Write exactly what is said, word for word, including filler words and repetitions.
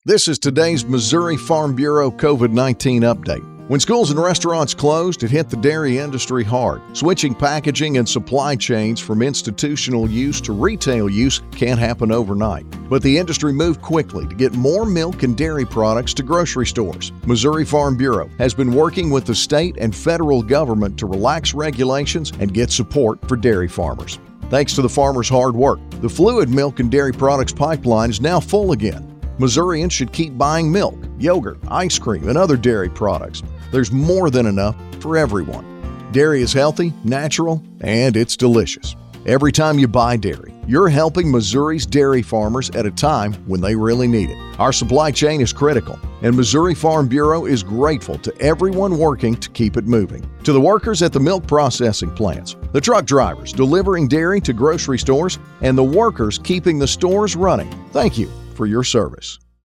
This is today's Missouri Farm Bureau COVID nineteen update. When schools and restaurants closed, it hit the dairy industry hard. Switching packaging and supply chains from institutional use to retail use can't happen overnight. But the industry moved quickly to get more milk and dairy products to grocery stores. Missouri Farm Bureau has been working with the state and federal government to relax regulations and get support for dairy farmers. Thanks to the farmers' hard work, the fluid milk and dairy products pipeline is now full again. Missourians should keep buying milk, yogurt, ice cream, and other dairy products. There's more than enough for everyone. Dairy is healthy, natural, and it's delicious. Every time you buy dairy, you're helping Missouri's dairy farmers at a time when they really need it. Our supply chain is critical, and Missouri Farm Bureau is grateful to everyone working to keep it moving. To the workers at the milk processing plants, the truck drivers delivering dairy to grocery stores, and the workers keeping the stores running, thank you for your service.